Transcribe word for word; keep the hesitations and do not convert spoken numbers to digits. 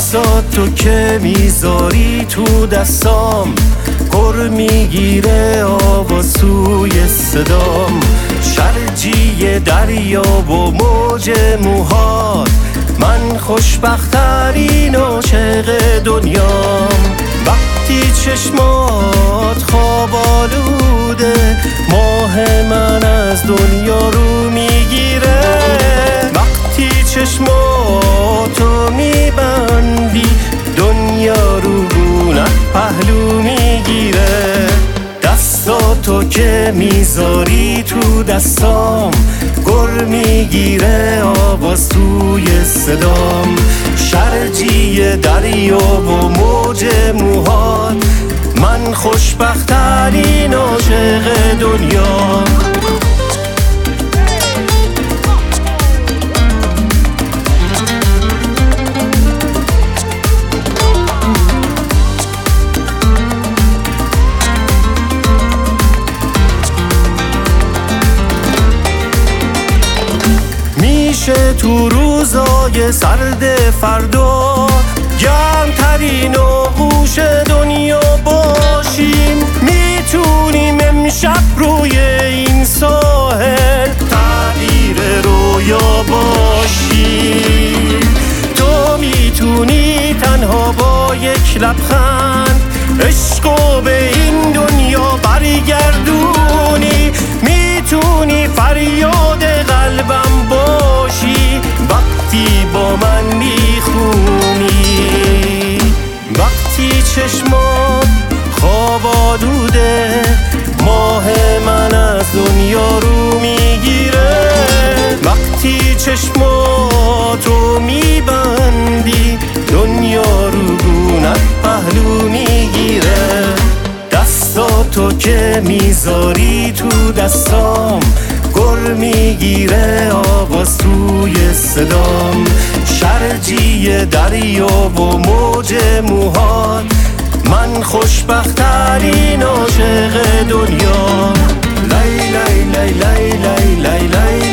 دستاتو که میذاری تو دستام گر میگیره آوازوی صدام. شرجی دریا و موج موهات، من خوشبخت‌ترین عاشق دنیام. وقتی چشمات خواب آلوده، ماه من از دنیا رو میگیره. وقتی چشماتو میبندی، دنیا رو گونت پهلو میگیره. دستاتو که میذاری تو دستام گر میگیره آواز توی صدام. شرجی دریا و موج موهات، من خوشبخت‌ترین عاشق دنیا. میشه تو روزای سرد فردا گرمترین آغوش دنیا باشیم. میتونیم امشب روی این ساحل تعبیر رویا باشیم. تو میتونی تنها با یک لبخند عشقو به این دنیا برگردونی. میتونی فریاد قلبم باشی وقتی با من میخونی. وقتی چشمات خواب آلوده، ماه من از دنیا رو میگیره. وقتی چشماتو میبندی، دنیا رو گونت پهلو میگیره. دستاتو که میذاری تو دستام گر میگیره آواز توی صدام. شرجی دریا و موج موهات، من خوشبخت‌ترین عاشق دنیا. لای لای لای لای لای لای لای